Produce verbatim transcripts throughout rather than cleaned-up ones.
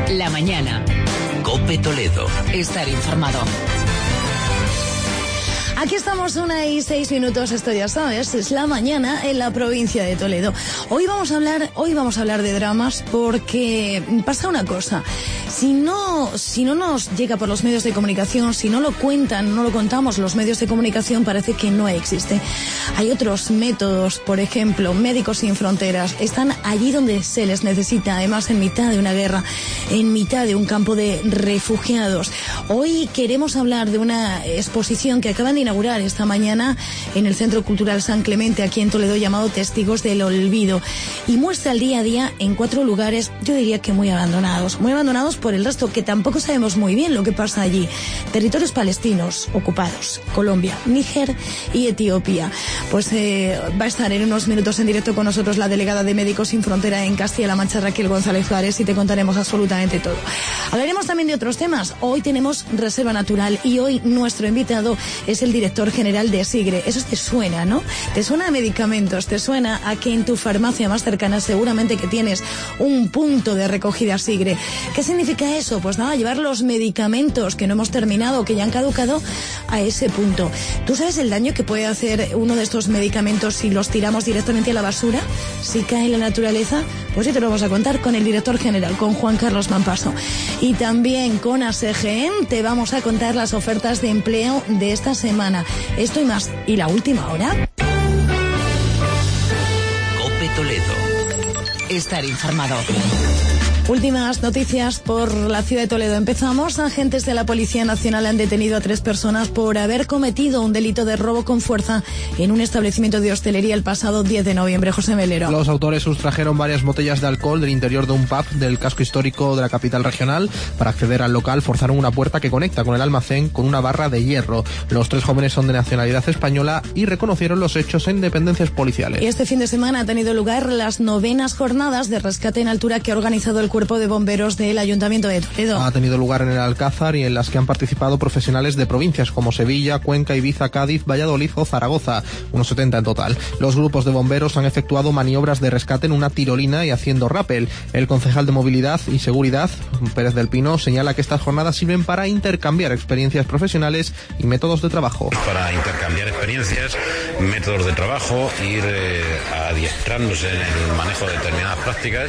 La mañana. COPE Toledo. Estar informado. Aquí estamos, una y seis minutos, esto ya sabes, es la mañana en la provincia de Toledo. Hoy vamos a hablar, hoy vamos a hablar de dramas porque pasa una cosa. Si no, si no nos llega por los medios de comunicación, si no lo cuentan, no lo contamos los medios de comunicación, parece que no existe. Hay otros métodos, por ejemplo, Médicos Sin Fronteras, están allí donde se les necesita, además en mitad de una guerra, en mitad de un campo de refugiados. Hoy queremos hablar de una exposición que acaban de inaugurar esta mañana en el Centro Cultural San Clemente, aquí en Toledo, llamado Testigos del Olvido, y muestra el día a día en cuatro lugares, yo diría que muy abandonados, muy abandonados por el resto, que tampoco sabemos muy bien lo que pasa allí. Territorios palestinos ocupados, Colombia, Níger y Etiopía. Pues eh, va a estar en unos minutos en directo con nosotros la delegada de Médicos Sin Frontera en Castilla-La Mancha, Raquel González Juárez, y te contaremos absolutamente todo. Hablaremos también de otros temas. Hoy tenemos Reserva Natural y hoy nuestro invitado es el director general de SIGRE. Eso te suena, ¿no? Te suena a medicamentos, te suena a que en tu farmacia más cercana seguramente que tienes un punto de recogida SIGRE. ¿Qué significa eso? Pues nada, llevar los medicamentos que no hemos terminado, que ya han caducado, a ese punto. ¿Tú sabes el daño que puede hacer uno de estos medicamentos si los tiramos directamente a la basura? Si cae en la naturaleza. Pues sí, te lo vamos a contar con el director general, con Juan Carlos Mampaso. Y también con ASEGEN te vamos a contar las ofertas de empleo de esta semana. Esto y más. ¿Y la última hora? COPE Toledo. Estar informado. Últimas noticias por la ciudad de Toledo. Empezamos. Agentes de la Policía Nacional han detenido a tres personas por haber cometido un delito de robo con fuerza en un establecimiento de hostelería el pasado diez de noviembre. José Melero. Los autores sustrajeron varias botellas de alcohol del interior de un pub del casco histórico de la capital regional. Para acceder al local forzaron una puerta que conecta con el almacén con una barra de hierro. Los tres jóvenes son de nacionalidad española y reconocieron los hechos en dependencias policiales. Y este fin de semana ha tenido lugar las novenas jornadas de rescate en altura que ha organizado el Cuerpo de Bomberos del Ayuntamiento de Toledo. Ha tenido lugar en el Alcázar y en las que han participado profesionales de provincias como Sevilla, Cuenca, Ibiza, Cádiz, Valladolid o Zaragoza, unos setenta en total. Los grupos de bomberos han efectuado maniobras de rescate en una tirolina y haciendo rappel. El concejal de Movilidad y Seguridad, Pérez del Pino, señala que estas jornadas sirven para intercambiar experiencias profesionales y métodos de trabajo. Para intercambiar experiencias, métodos de trabajo, ir eh, adiestrándose en el manejo de determinadas prácticas,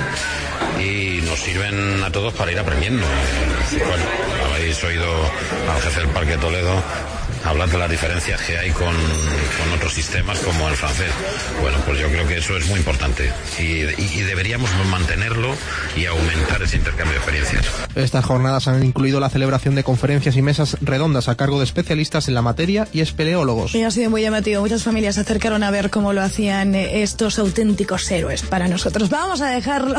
y nos sirven a todos para ir aprendiendo. Bueno, habéis oído al jefe del Parque de Toledo hablar de las diferencias que hay con, con otros sistemas como el francés. Bueno, pues yo creo que eso es muy importante y, y, y deberíamos mantenerlo y aumentar ese intercambio de experiencias. Estas jornadas han incluido la celebración de conferencias y mesas redondas a cargo de especialistas en la materia y espeleólogos. Y ha sido muy llamativo. Muchas familias se acercaron a ver cómo lo hacían estos auténticos héroes para nosotros. Vamos a dejarlo.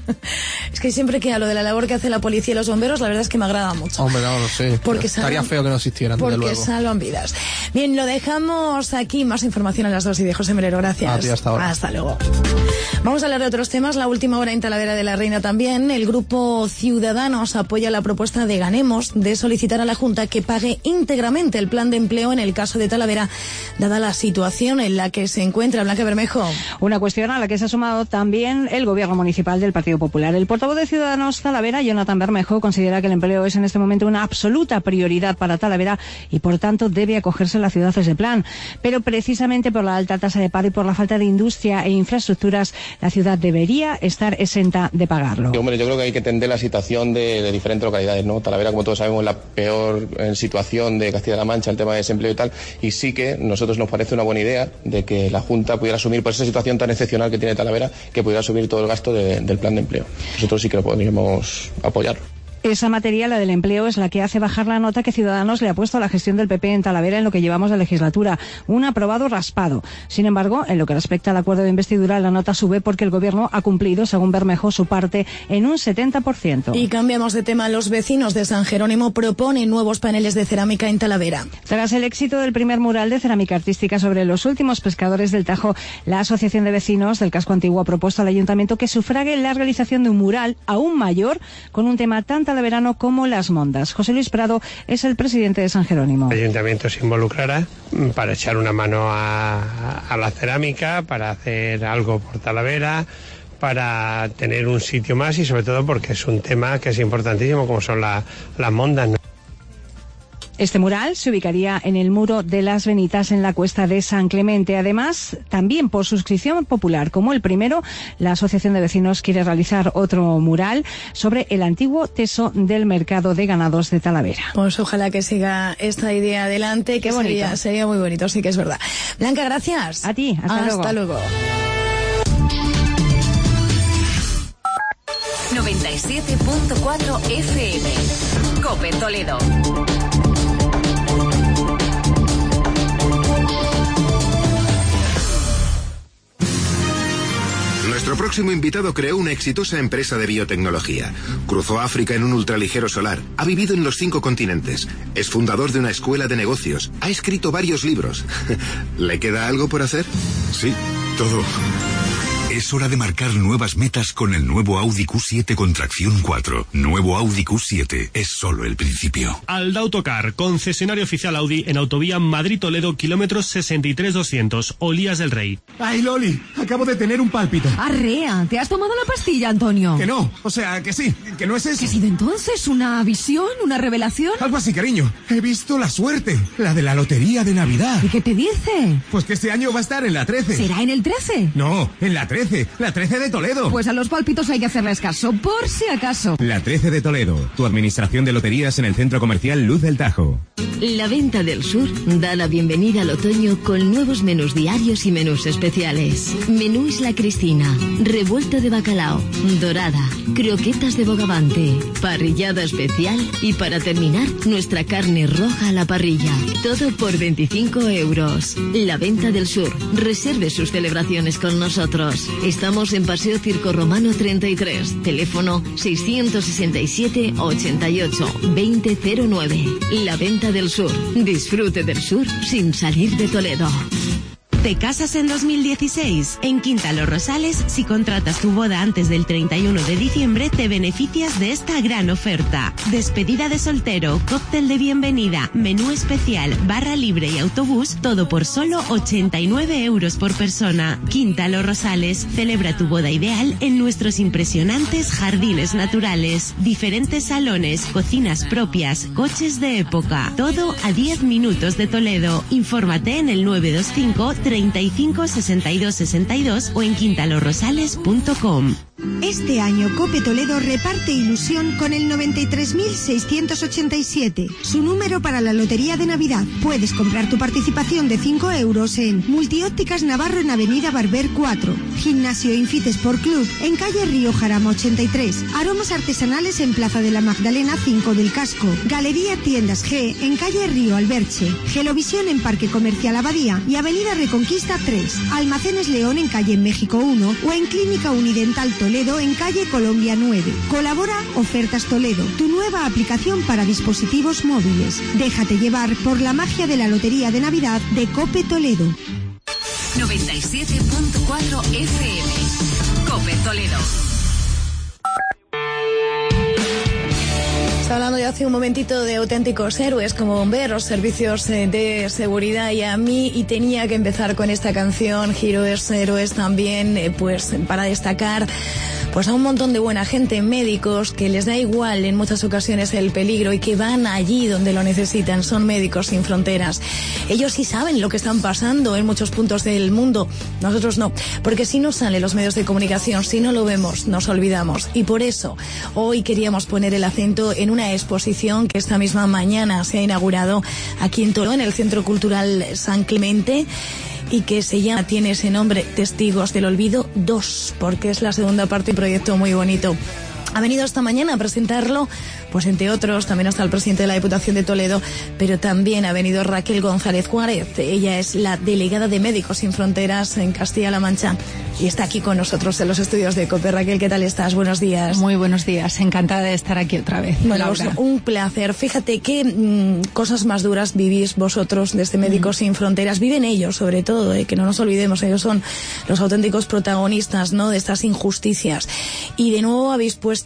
Es que siempre que hablo de la labor que hace la policía y los bomberos, la verdad es que me agrada mucho. Hombre, no lo sé. Porque estaría salvan, feo que no existieran, desde luego. Salvan vidas. Bien, lo dejamos aquí. Más información a las dos y de José Melero. Gracias. A ti, hasta ahora. Hasta luego. Vamos a hablar de otros temas. La última hora en Talavera de la Reina también. El grupo Ciudadanos apoya la propuesta de Ganemos de solicitar a la Junta que pague íntegramente el plan de empleo en el caso de Talavera, dada la situación en la que se encuentra. Blanca Bermejo. Una cuestión a la que se ha sumado también el gobierno municipal del Partido Popular. El portavoz de Ciudadanos Talavera, Jonathan Bermejo, considera que el empleo es en este momento una absoluta prioridad para Talavera y por tanto debe acogerse la ciudad a ese plan. Pero precisamente por la alta tasa de paro y por la falta de industria e infraestructuras, la ciudad debería estar exenta de pagarlo. Hombre, yo creo que hay que entender la situación de, de diferentes localidades, ¿no? Talavera, como todos sabemos, es la peor en situación de Castilla-La Mancha, el tema de desempleo y tal, y sí que a nosotros nos parece una buena idea de que la Junta pudiera asumir, por esa situación tan excepcional que tiene Talavera, que pudiera asumir todo el gasto de, del plan de empleo. Nosotros sí que lo podríamos apoyar. Esa materia, la del empleo, es la que hace bajar la nota que Ciudadanos le ha puesto a la gestión del P P en Talavera en lo que llevamos de legislatura. Un aprobado raspado. Sin embargo, en lo que respecta al acuerdo de investidura, la nota sube porque el Gobierno ha cumplido, según Bermejo, su parte en un setenta por ciento. Y cambiamos de tema. Los vecinos de San Jerónimo proponen nuevos paneles de cerámica en Talavera. Tras el éxito del primer mural de cerámica artística sobre los últimos pescadores del Tajo, la Asociación de Vecinos del Casco Antiguo ha propuesto al Ayuntamiento que sufrague la realización de un mural aún mayor con un tema tan talaverano como las mondas. José Luis Prado es el presidente de San Jerónimo. El Ayuntamiento se involucrará para echar una mano a, a la cerámica, para hacer algo por Talavera, para tener un sitio más y sobre todo porque es un tema que es importantísimo, como son la, las mondas, ¿no? Este mural se ubicaría en el Muro de las Venitas en la Cuesta de San Clemente. Además, también por suscripción popular, como el primero, la Asociación de Vecinos quiere realizar otro mural sobre el antiguo teso del mercado de ganados de Talavera. Pues ojalá que siga esta idea adelante, que sería, sería muy bonito, sí que es verdad. Blanca, gracias. A ti, hasta, hasta luego. luego. noventa y siete punto cuatro F M. COPE Toledo. Nuestro próximo invitado creó una exitosa empresa de biotecnología. Cruzó África en un ultraligero solar. Ha vivido en los cinco continentes. Es fundador de una escuela de negocios. Ha escrito varios libros. ¿Le queda algo por hacer? Sí, todo. Es hora de marcar nuevas metas con el nuevo Audi Q siete con tracción cuatro. Nuevo Audi Q siete es solo el principio. Alda Autocar, concesionario oficial Audi en autovía Madrid-Toledo, kilómetros sesenta y tres doscientos, Olías del Rey. ¡Ay, Loli! Acabo de tener un pálpito. Arrea, ¿te has tomado la pastilla, Antonio? Que no, o sea, que sí, que no es eso. ¿Qué ha sido entonces? ¿Una visión? ¿Una revelación? Algo así, cariño. He visto la suerte, la de la lotería de Navidad. ¿Y qué te dice? Pues que este año va a estar en la trece. ¿Será en el trece? No, en la trece. La trece de Toledo. Pues a los pálpitos hay que hacerles caso, por si acaso. La trece de Toledo, tu administración de loterías en el centro comercial Luz del Tajo. La Venta del Sur da la bienvenida al otoño con nuevos menús diarios y menús especiales. Menú Isla Cristina, revuelto de bacalao, dorada, croquetas de bogavante, parrillada especial y para terminar, nuestra carne roja a la parrilla. Todo por veinticinco euros. La Venta del Sur. Reserve sus celebraciones con nosotros. Estamos en Paseo Circo Romano treinta y tres. Teléfono seiscientos sesenta y siete ochenta y ocho veinte cero nueve. La Venta del Sur. Disfrute del sur sin salir de Toledo. ¿Te casas en dos mil dieciséis? En Quinta Los Rosales, si contratas tu boda antes del treinta y uno de diciembre, te beneficias de esta gran oferta. Despedida de soltero, cóctel de bienvenida, menú especial, barra libre y autobús, todo por solo ochenta y nueve euros por persona. Quinta Los Rosales, celebra tu boda ideal en nuestros impresionantes jardines naturales. Diferentes salones, cocinas propias, coches de época. Todo a diez minutos de Toledo. Infórmate en el nueve dos cinco treinta y cinco sesenta y dos sesenta y dos o en quintalorrosales punto com. Este año COPE Toledo reparte ilusión con el noventa y tres mil seiscientos ochenta y siete, su número para la Lotería de Navidad. Puedes comprar tu participación de cinco euros en Multiópticas Navarro en Avenida Barber cuatro, Gimnasio Infit Sport Club en calle Río Jarama ochenta y tres, Aromas Artesanales en Plaza de la Magdalena cinco del Casco, Galería Tiendas G en calle Río Alberche, Gelovisión en Parque Comercial Abadía y Avenida Reconquista tres, Almacenes León en calle México uno o en Clínica Unidental Toledo en calle Colombia nueve. Colabora Ofertas Toledo, tu nueva aplicación para dispositivos móviles. Déjate llevar por la magia de la Lotería de Navidad de COPE Toledo. noventa y siete punto cuatro F M. COPE Toledo. Está hablando ya hace un momentito de auténticos héroes como bomberos, servicios de seguridad y a mí, y tenía que empezar con esta canción, Heroes, Héroes también, eh, pues para destacar pues a un montón de buena gente, médicos, que les da igual en muchas ocasiones el peligro y que van allí donde lo necesitan. Son Médicos Sin Fronteras. Ellos sí saben lo que están pasando en muchos puntos del mundo. Nosotros no, porque si no salen los medios de comunicación, si no lo vemos, nos olvidamos. Y por eso hoy queríamos poner el acento en una exposición que esta misma mañana se ha inaugurado aquí en Toledo, en el Centro Cultural San Clemente, y que se llama, tiene ese nombre, Testigos del Olvido dos, porque es la segunda parte de un proyecto muy bonito. Ha venido esta mañana a presentarlo, pues entre otros, también hasta el presidente de la Diputación de Toledo, pero también ha venido Raquel González Juárez. Ella es la delegada de Médicos Sin Fronteras en Castilla-La Mancha y está aquí con nosotros en los estudios de COPE. Raquel, ¿qué tal estás? Buenos días. Muy buenos días, encantada de estar aquí otra vez. Bueno, pues un placer. Fíjate qué mmm, cosas más duras vivís vosotros desde Médicos mm. Sin Fronteras. Viven ellos, sobre todo, eh, que no nos olvidemos, ellos son los auténticos protagonistas, ¿no?, de estas injusticias. Y de nuevo habéis puesto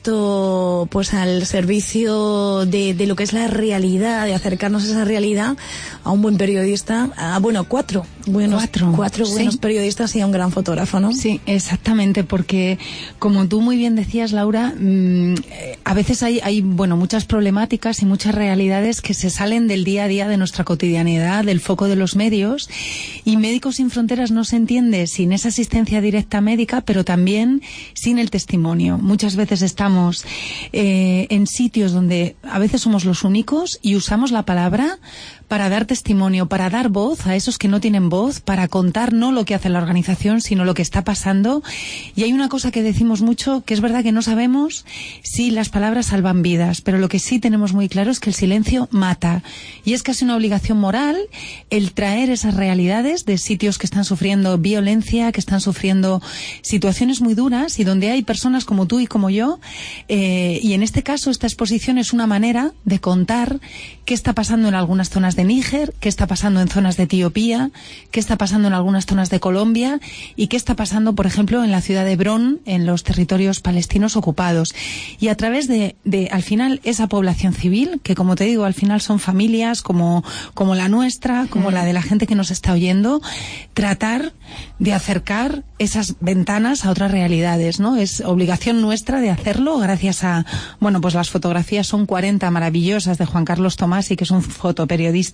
puesto pues al servicio de, de lo que es la realidad, de acercarnos a esa realidad, a un buen periodista, a, bueno, cuatro buenos, cuatro, cuatro buenos sí. periodistas y a un gran fotógrafo, ¿no? Sí, exactamente, porque como tú muy bien decías, Laura, mmm, a veces hay, hay, bueno, muchas problemáticas y muchas realidades que se salen del día a día de nuestra cotidianidad, del foco de los medios, y Médicos Sin Fronteras no se entiende sin esa asistencia directa médica, pero también sin el testimonio. Muchas veces estamos eh, en sitios donde a veces somos los únicos y usamos la palabra para dar testimonio, para dar voz a esos que no tienen voz, para contar no lo que hace la organización, sino lo que está pasando. Y hay una cosa que decimos mucho, que es verdad que no sabemos si las palabras salvan vidas, pero lo que sí tenemos muy claro es que el silencio mata. Y es casi una obligación moral el traer esas realidades de sitios que están sufriendo violencia, que están sufriendo situaciones muy duras y donde hay personas como tú y como yo. Eh, y en este caso, esta exposición es una manera de contar qué está pasando en algunas zonas de Níger, qué está pasando en zonas de Etiopía, qué está pasando en algunas zonas de Colombia y qué está pasando, por ejemplo, en la ciudad de Hebrón, en los territorios palestinos ocupados. Y a través de, de al final, esa población civil, que como te digo, al final son familias como, como la nuestra, como la de la gente que nos está oyendo, tratar de acercar esas ventanas a otras realidades, ¿no? Es obligación nuestra de hacerlo gracias a, bueno, pues las fotografías son cuarenta maravillosas de Juan Carlos Tomasi, que es un fotoperiodista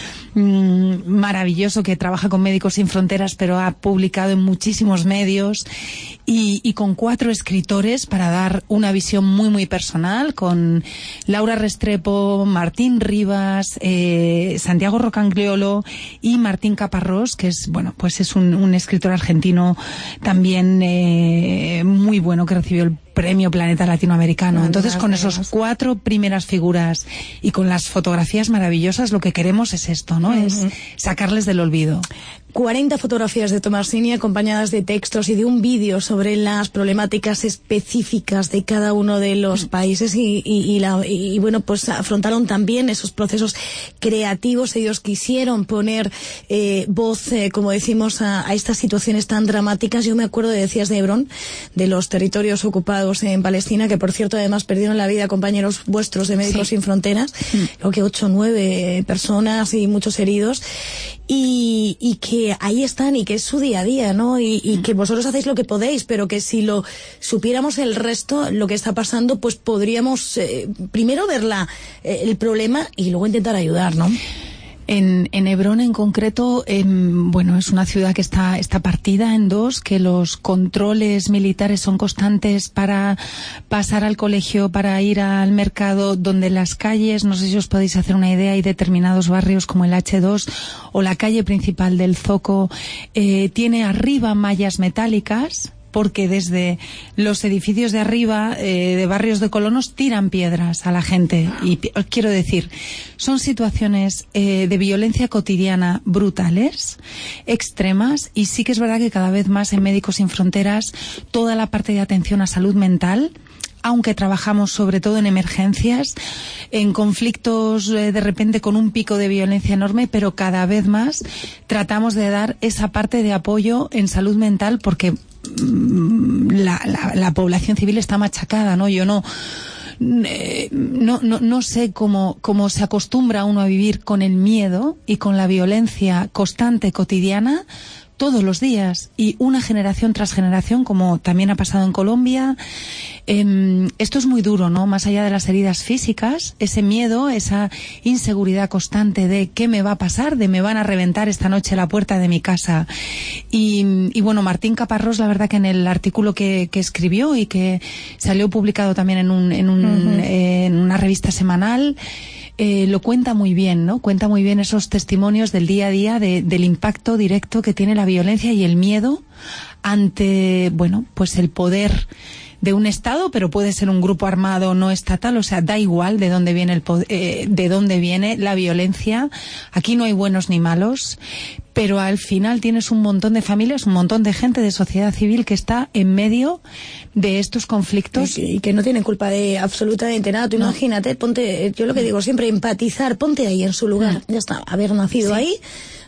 mmm, maravilloso que trabaja con Médicos Sin Fronteras, pero ha publicado en muchísimos medios, y, y con cuatro escritores para dar una visión muy, muy personal, con Laura Restrepo, Martín Rivas, eh, Santiago Rocagliolo y Martín Caparrós, que es, bueno, pues es un, un escritor argentino también eh, muy bueno, que recibió el Premio Planeta Latinoamericano. Entonces, con esos cuatro primeras figuras y con las fotografías maravillosas, lo que queremos es esto, ¿no? Uh-huh. Es sacarles del olvido. cuarenta fotografías de Tomasini acompañadas de textos y de un vídeo sobre las problemáticas específicas de cada uno de los países y, y, y, la, y bueno, pues afrontaron también esos procesos creativos. Ellos quisieron poner eh, voz, eh, como decimos, a, a estas situaciones tan dramáticas. Yo me acuerdo, de, decías, de Hebrón, de los territorios ocupados en Palestina, que por cierto además perdieron la vida compañeros vuestros de Médicos sí. Sin Fronteras, mm. creo que ocho o nueve personas y muchos heridos, y, y que ahí están y que es su día a día, ¿no? Y, y mm. que vosotros hacéis lo que podéis, pero que si lo supiéramos el resto, lo que está pasando, pues podríamos eh, primero ver la, eh, el problema y luego intentar ayudar, ¿no? En, en Hebrón en concreto, eh, bueno, es una ciudad que está, está partida en dos, que los controles militares son constantes para pasar al colegio, para ir al mercado, donde las calles, no sé si os podéis hacer una idea, hay determinados barrios como el hache dos o la calle principal del Zoco, eh, tiene arriba mallas metálicas, porque desde los edificios de arriba, eh, de barrios de colonos, tiran piedras a la gente. Y quiero decir, son situaciones eh, de violencia cotidiana brutales, extremas, y sí que es verdad que cada vez más en Médicos Sin Fronteras, toda la parte de atención a salud mental, aunque trabajamos sobre todo en emergencias, en conflictos eh, de repente con un pico de violencia enorme, pero cada vez más tratamos de dar esa parte de apoyo en salud mental, porque La, la, la población civil está machacada, ¿no? Yo no, eh, no, no, no sé cómo, cómo se acostumbra uno a vivir con el miedo y con la violencia constante, cotidiana, todos los días, y una generación tras generación, como también ha pasado en Colombia. Eh, esto es muy duro, ¿no? Más allá de las heridas físicas, ese miedo, esa inseguridad constante de qué me va a pasar, de me van a reventar esta noche la puerta de mi casa. Y, y bueno, Martín Caparrós, la verdad que en el artículo que, que escribió y que salió publicado también en, un, en, un, uh-huh. eh, en una revista semanal, Eh, lo cuenta muy bien, ¿no? Cuenta muy bien esos testimonios del día a día, de, del impacto directo que tiene la violencia y el miedo ante, bueno, pues el poder de un Estado, pero puede ser un grupo armado no estatal, o sea, da igual de dónde viene el poder, eh, de dónde viene la violencia. Aquí no hay buenos ni malos, pero al final tienes un montón de familias, un montón de gente de sociedad civil que está en medio de estos conflictos. Y, y que no tienen culpa de absolutamente nada. Tú no. Imagínate, ponte, yo lo que digo siempre, empatizar, ponte ahí en su lugar. Mm. Ya está, haber nacido sí. ahí,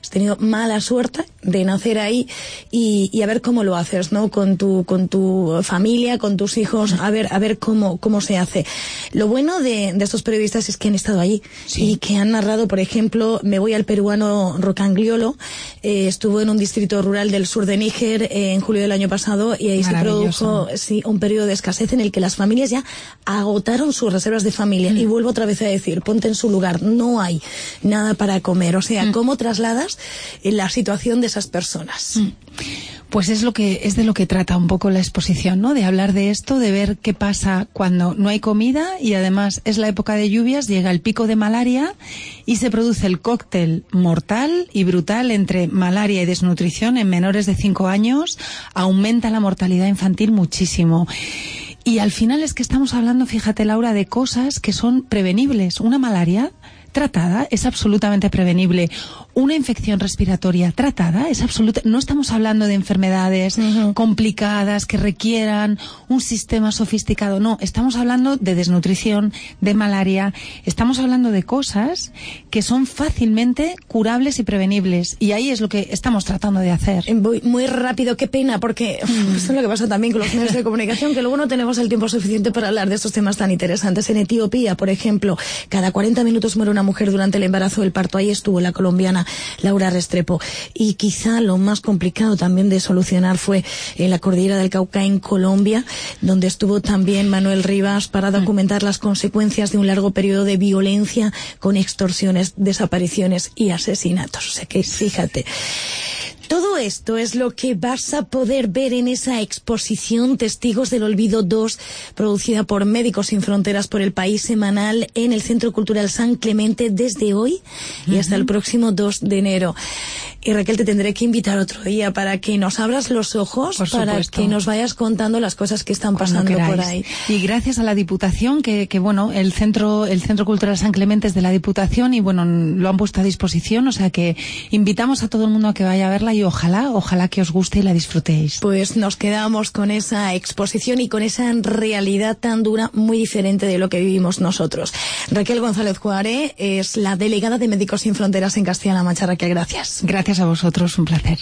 has tenido mala suerte de nacer ahí y, y a ver cómo lo haces, ¿no? Con tu, con tu familia, con tus hijos, a ver, a ver cómo, cómo se hace. Lo bueno de, de estos periodistas es que han estado allí sí. y que han narrado, por ejemplo, me voy al peruano Rocangliolo, eh, estuvo en un distrito rural del sur de Níger eh, en julio del año pasado y ahí se produjo sí, un periodo de escasez en el que las familias ya agotaron sus reservas de familia mm. y vuelvo otra vez a decir, ponte en su lugar, no hay nada para comer, o sea, mm. ¿cómo trasladas la situación de esas personas? Mm. Pues es lo que es de lo que trata un poco la exposición, ¿no? De hablar de esto, de ver qué pasa cuando no hay comida y además es la época de lluvias, llega el pico de malaria y se produce el cóctel mortal y brutal entre malaria y desnutrición en menores de cinco años, aumenta la mortalidad infantil muchísimo. Y al final es que estamos hablando, fíjate Laura, de cosas que son prevenibles. Una malaria tratada es absolutamente prevenible. Una infección respiratoria tratada es absoluta. No estamos hablando de enfermedades uh-huh. complicadas que requieran un sistema sofisticado. No, estamos hablando de desnutrición, de malaria. Estamos hablando de cosas que son fácilmente curables y prevenibles. Y ahí es lo que estamos tratando de hacer. Voy muy rápido, qué pena, porque mm. esto es lo que pasa también con los medios de comunicación, que luego no tenemos el tiempo suficiente para hablar de estos temas tan interesantes. En Etiopía, por ejemplo, cada cuarenta minutos muere una mujer durante el embarazo o el parto. Ahí estuvo la colombiana Laura Restrepo. Y quizá lo más complicado también de solucionar fue en la cordillera del Cauca, en Colombia, donde estuvo también Manuel Rivas para documentar las consecuencias de un largo periodo de violencia con extorsiones, desapariciones y asesinatos. O sea que, fíjate, todo esto es lo que vas a poder ver en esa exposición Testigos del Olvido dos, producida por Médicos Sin Fronteras por El País semanal en el Centro Cultural San Clemente desde hoy y hasta el próximo dos de enero. Y Raquel, te tendré que invitar otro día para que nos abras los ojos, para que nos vayas contando las cosas que están pasando por ahí. Y gracias a la Diputación, que, que bueno, el Centro, el Centro Cultural San Clemente es de la Diputación y bueno, lo han puesto a disposición, o sea que invitamos a todo el mundo a que vaya a verla y ojalá, ojalá que os guste y la disfrutéis. Pues nos quedamos con esa exposición y con esa realidad tan dura, muy diferente de lo que vivimos nosotros. Raquel González Cuaré es la delegada de Médicos Sin Fronteras en Castilla-La Mancha. Raquel, gracias. Gracias a vosotros, un placer.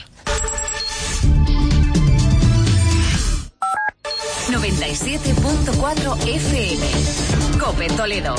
noventa y siete punto cuatro F M. COPE Toledo.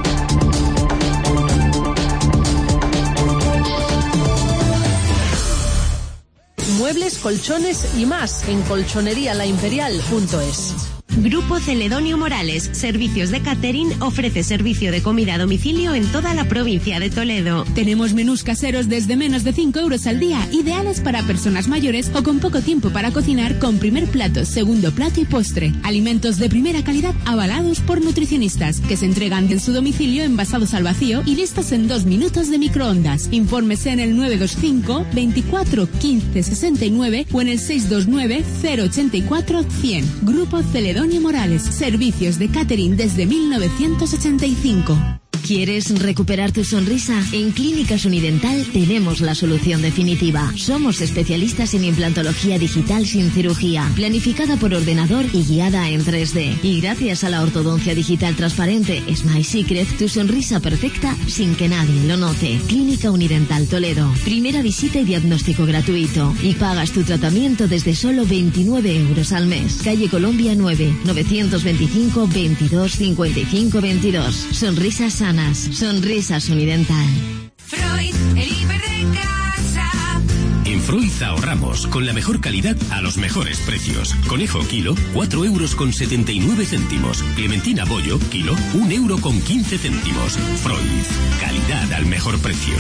Muebles, colchones y más en colchonería la imperial punto es. Grupo Celedonio Morales, Servicios de Catering, ofrece servicio de comida a domicilio en toda la provincia de Toledo. Tenemos menús caseros desde menos de cinco euros al día, ideales para personas mayores o con poco tiempo para cocinar, con primer plato, segundo plato y postre. Alimentos de primera calidad avalados por nutricionistas, que se entregan en su domicilio envasados al vacío y listos en dos minutos de microondas. Infórmese en el nueve dos cinco, veinticuatro, quince, sesenta y nueve o en el seis dos nueve, cero ochenta y cuatro, cien. Grupo Celedonio Morales, servicios de catering desde mil novecientos ochenta y cinco. ¿Quieres recuperar tu sonrisa? En Clínicas Unidental tenemos la solución definitiva. Somos especialistas en implantología digital sin cirugía, planificada por ordenador y guiada en tres D. Y gracias a la ortodoncia digital transparente Smile Secret, tu sonrisa perfecta sin que nadie lo note. Clínica Unidental Toledo. Primera visita y diagnóstico gratuito. Y pagas tu tratamiento desde solo veintinueve euros al mes. Calle Colombia nueve, novecientos veinticinco, veintidós, cincuenta y cinco, veintidós. Sonrisas sanas. Sonrisas Unidental. Freud, el hiper de casa. En Freud ahorramos con la mejor calidad a los mejores precios. Conejo kilo, cuatro euros con setenta y nueve céntimos. Clementina bollo, kilo, un euro con quince céntimos. Freud, calidad al mejor precio.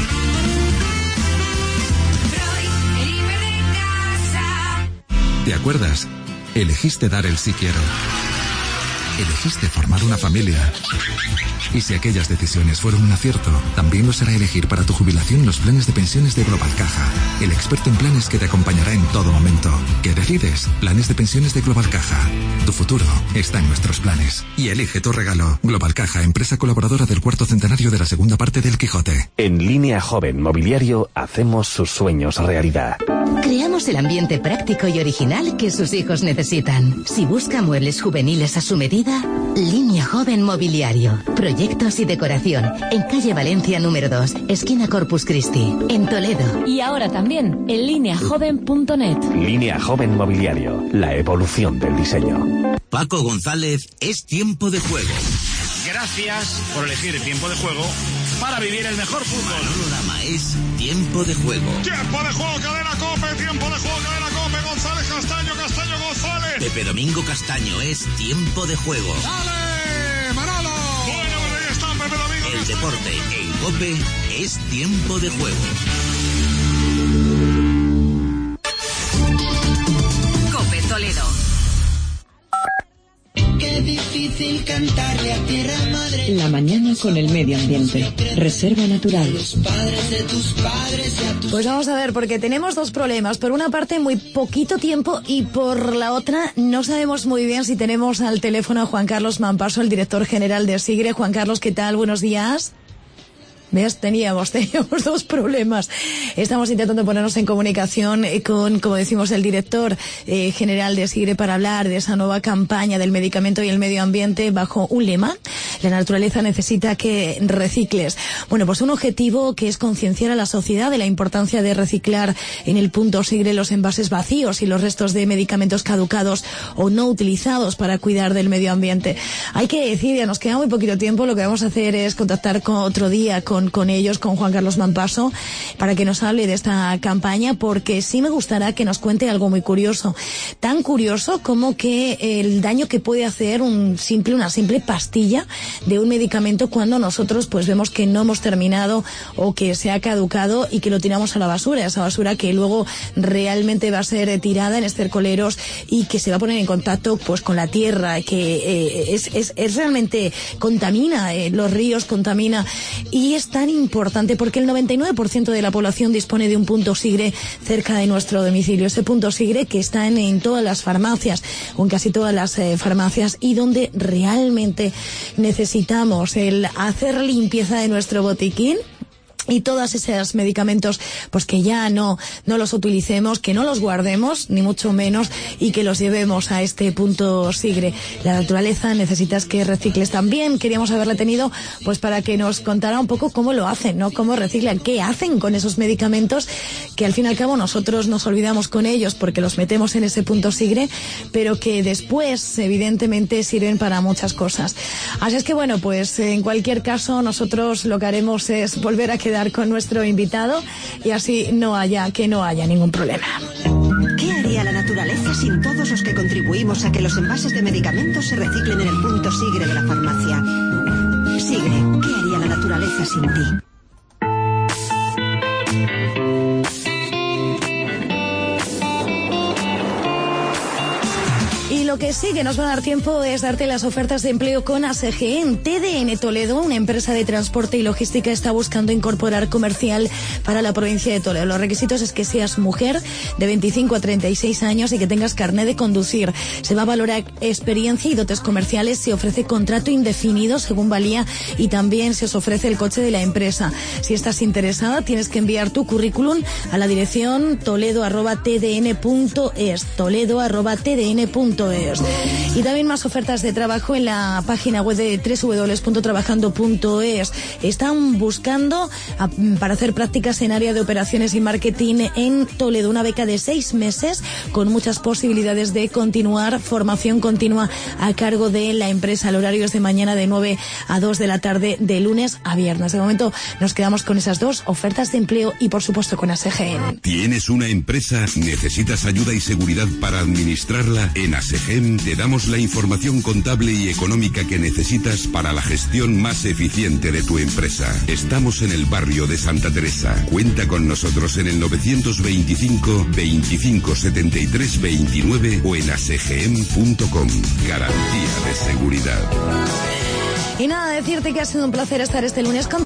Freud, el hiper de casa. ¿Te acuerdas? Elegiste dar el sí quiero. Elegiste formar una familia. Y si aquellas decisiones fueron un acierto, también lo será elegir para tu jubilación los planes de pensiones de Global Caja, el experto en planes que te acompañará en todo momento. ¿Qué decides? Planes de pensiones de Global Caja. Tu futuro está en nuestros planes. Y elige tu regalo. Global Caja, empresa colaboradora del cuarto centenario de la segunda parte del Quijote. En Línea Joven Mobiliario hacemos sus sueños realidad. Creamos el ambiente práctico y original que sus hijos necesitan. Si busca muebles juveniles a su medida, Dorada, Línea Joven Mobiliario. Proyectos y decoración. En calle Valencia número dos, esquina Corpus Christi, en Toledo. Y ahora también en línea joven punto net. Línea Joven Mobiliario. La evolución del diseño. Paco González, es tiempo de juego. Gracias por elegir el tiempo de juego para vivir el mejor fútbol. El programa es tiempo de juego. Tiempo de juego, cadena COPE, tiempo de juego, cadena COPE, González, Castaño, Castaño, González. Pepe Domingo Castaño, es tiempo de juego. ¡Dale, Manolo! Bueno, pues ahí está Pepe Domingo El Castaño. deporte en COPE es tiempo de juego. COPE Toledo. Qué difícil cantarle a tierra madre. La mañana con el medio ambiente. Reserva natural. Pues vamos a ver, porque tenemos dos problemas. Por una parte, muy poquito tiempo, y por la otra, no sabemos muy bien si tenemos al teléfono a Juan Carlos Mampaso, el director general de SIGRE. Juan Carlos, ¿qué tal? Buenos días. ¿Ves? Teníamos, teníamos dos problemas. Estamos intentando ponernos en comunicación con, como decimos, el director eh, general de SIGRE para hablar de esa nueva campaña del medicamento y el medio ambiente bajo un lema: la naturaleza necesita que recicles. Bueno, pues un objetivo que es concienciar a la sociedad de la importancia de reciclar en el punto SIGRE los envases vacíos y los restos de medicamentos caducados o no utilizados para cuidar del medio ambiente. Hay que decir, ya nos queda muy poquito tiempo, lo que vamos a hacer es contactar con otro día con con ellos, con Juan Carlos Mampaso, para que nos hable de esta campaña, porque sí me gustará que nos cuente algo muy curioso. Tan curioso como que el daño que puede hacer un simple, una simple pastilla de un medicamento cuando nosotros pues vemos que no hemos terminado o que se ha caducado y que lo tiramos a la basura, esa basura que luego realmente va a ser tirada en estercoleros y que se va a poner en contacto pues con la tierra, que eh, es, es, es realmente contamina eh, los ríos, contamina, y es tan importante porque el noventa y nueve por ciento de la población dispone de un punto SIGRE cerca de nuestro domicilio. Ese punto SIGRE que está en, en todas las farmacias o en casi todas las eh, farmacias, y donde realmente necesitamos el hacer limpieza de nuestro botiquín y todos esos medicamentos pues que ya no no los utilicemos, que no los guardemos ni mucho menos, y que los llevemos a este punto SIGRE. La naturaleza necesitas que recicles. También queríamos haberle tenido pues para que nos contara un poco cómo lo hacen, ¿no? Cómo reciclan, qué hacen con esos medicamentos que al fin y al cabo nosotros nos olvidamos con ellos porque los metemos en ese punto SIGRE, pero que después evidentemente sirven para muchas cosas. Así es que bueno, pues en cualquier caso nosotros lo que haremos es volver a quedar con nuestro invitado y así no haya, que no haya ningún problema. ¿Qué haría la naturaleza sin todos los que contribuimos a que los envases de medicamentos se reciclen en el punto SIGRE de la farmacia? SIGRE, ¿qué haría la naturaleza sin ti? Y lo que sí que nos va a dar tiempo es darte las ofertas de empleo con A S G en T D N Toledo. Una empresa de transporte y logística está buscando incorporar comercial para la provincia de Toledo. Los requisitos es que seas mujer de veinticinco a treinta y seis años y que tengas carné de conducir. Se va a valorar experiencia y dotes comerciales. Se ofrece contrato indefinido según valía y también se os ofrece el coche de la empresa. Si estás interesada, tienes que enviar tu currículum a la dirección toledo arroba t d n punto es, toledo arroba t d n punto es. Y también más ofertas de trabajo en la página web de doble u doble u doble u punto trabajando punto es. Están buscando a, para hacer prácticas en área de operaciones y marketing en Toledo, una beca de seis meses con muchas posibilidades de continuar, formación continua a cargo de la empresa. El horario es de mañana de nueve a dos de la tarde, de lunes a viernes. De momento nos quedamos con esas dos ofertas de empleo y por supuesto con A S G M. ¿Tienes una empresa? ¿Necesitas ayuda y seguridad para administrarla? En A S G M te damos la información contable y económica que necesitas para la gestión más eficiente de tu empresa. Estamos en el barrio de Santa Teresa. Cuenta con nosotros en el novecientos veinticinco, veinticinco setenta y tres veintinueve o en a s g m punto com. Garantía de seguridad. Y nada, decirte que ha sido un placer estar este lunes con